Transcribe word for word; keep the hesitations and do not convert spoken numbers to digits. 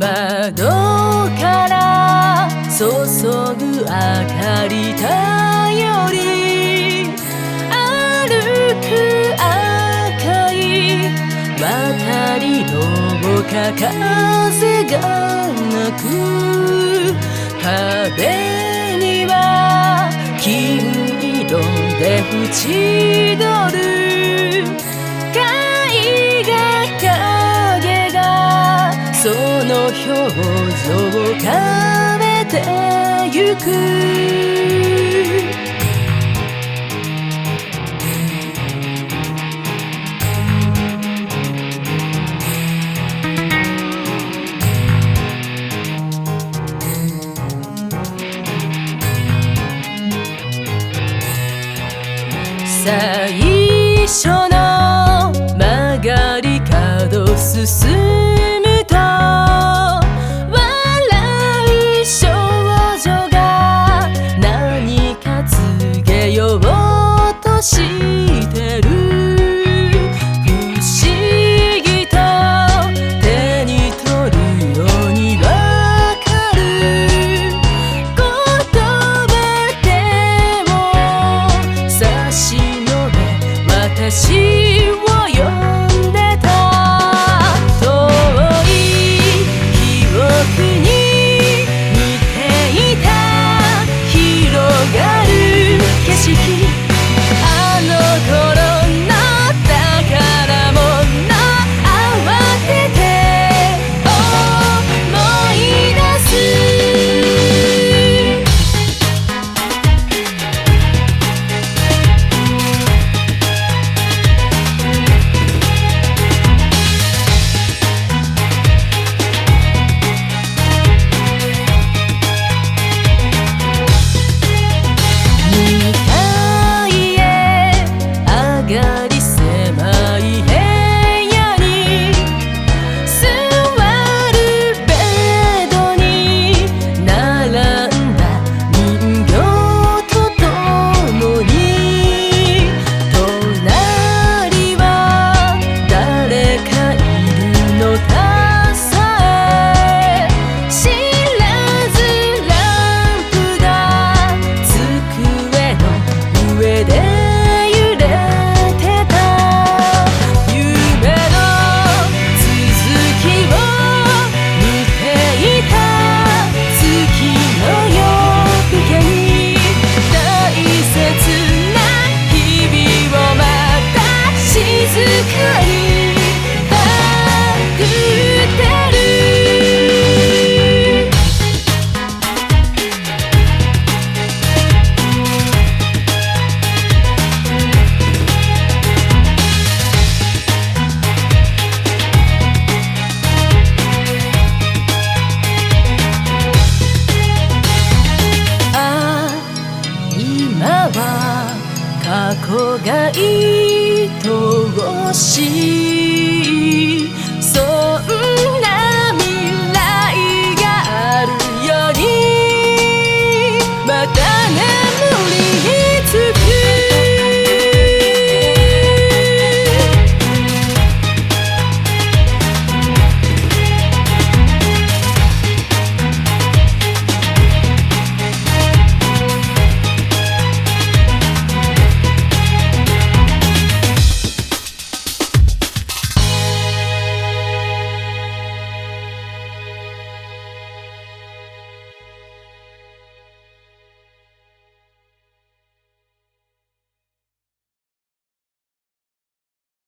窓から注ぐ明かり頼り歩く赤い渡り廊下風がなく壁には金色で縁取る絵画影がその表情を変えてゆく最初の曲がり角進むと笑う少女が何か告げようとしてる不思議と手に取るようにわかる言葉でも差し私を呼んでた遠い記憶に似ていた広がる景色あの頃の宝物慌てて思い出す過去が愛おしい